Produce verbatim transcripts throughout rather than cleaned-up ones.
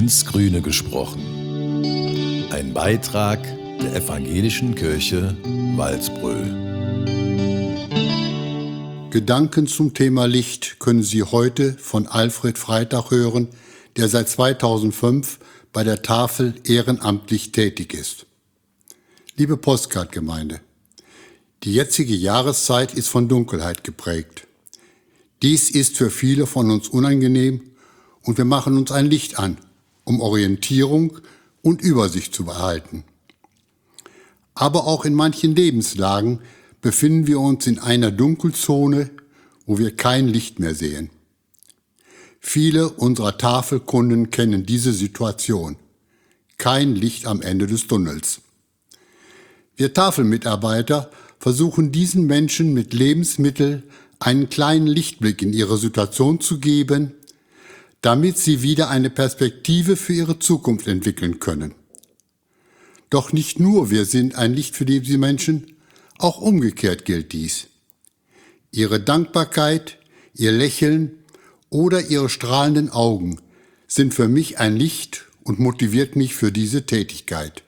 ins Grüne gesprochen. Ein Beitrag der Evangelischen Kirche Walsbröl. Gedanken zum Thema Licht können Sie heute von Alfred Freitag hören, der seit zweitausendfünf bei der Tafel ehrenamtlich tätig ist. Liebe Postcard-Gemeinde, die jetzige Jahreszeit ist von Dunkelheit geprägt. Dies ist für viele von uns unangenehm und wir machen uns ein Licht an, um Orientierung und Übersicht zu behalten. Aber auch in manchen Lebenslagen befinden wir uns in einer Dunkelzone, wo wir kein Licht mehr sehen. Viele unserer Tafelkunden kennen diese Situation. Kein Licht am Ende des Tunnels. Wir Tafelmitarbeiter versuchen diesen Menschen mit Lebensmitteln einen kleinen Lichtblick in ihre Situation zu geben, damit sie wieder eine Perspektive für ihre Zukunft entwickeln können. Doch nicht nur wir sind ein Licht für diese Menschen, auch umgekehrt gilt dies. Ihre Dankbarkeit, ihr Lächeln oder ihre strahlenden Augen sind für mich ein Licht und motiviert mich für diese Tätigkeit.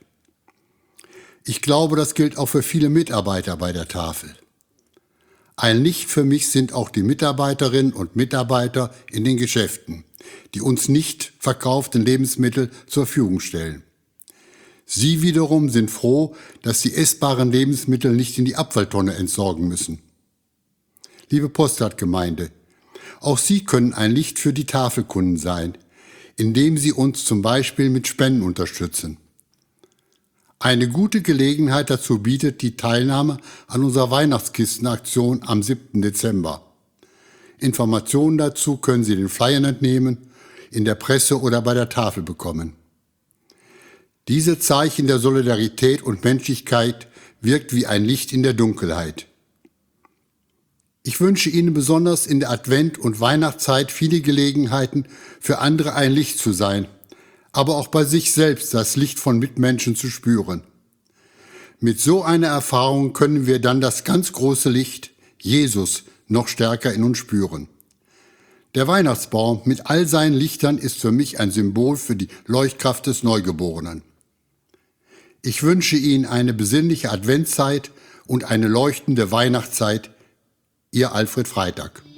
Ich glaube, das gilt auch für viele Mitarbeiter bei der Tafel. Ein Licht für mich sind auch die Mitarbeiterinnen und Mitarbeiter in den Geschäften, die uns nicht verkauften Lebensmittel zur Verfügung stellen. Sie wiederum sind froh, dass die essbaren Lebensmittel nicht in die Abfalltonne entsorgen müssen. Liebe Postcard-Gemeinde, auch Sie können ein Licht für die Tafelkunden sein, indem Sie uns zum Beispiel mit Spenden unterstützen. Eine gute Gelegenheit dazu bietet die Teilnahme an unserer Weihnachtskistenaktion am siebten Dezember. Informationen dazu können Sie den Flyern entnehmen, in der Presse oder bei der Tafel bekommen. Diese Zeichen der Solidarität und Menschlichkeit wirkt wie ein Licht in der Dunkelheit. Ich wünsche Ihnen besonders in der Advent- und Weihnachtszeit viele Gelegenheiten, für andere ein Licht zu sein, aber auch bei sich selbst das Licht von Mitmenschen zu spüren. Mit so einer Erfahrung können wir dann das ganz große Licht, Jesus, noch stärker in uns spüren. Der Weihnachtsbaum mit all seinen Lichtern ist für mich ein Symbol für die Leuchtkraft des Neugeborenen. Ich wünsche Ihnen eine besinnliche Adventszeit und eine leuchtende Weihnachtszeit. Ihr Alfred Freitag.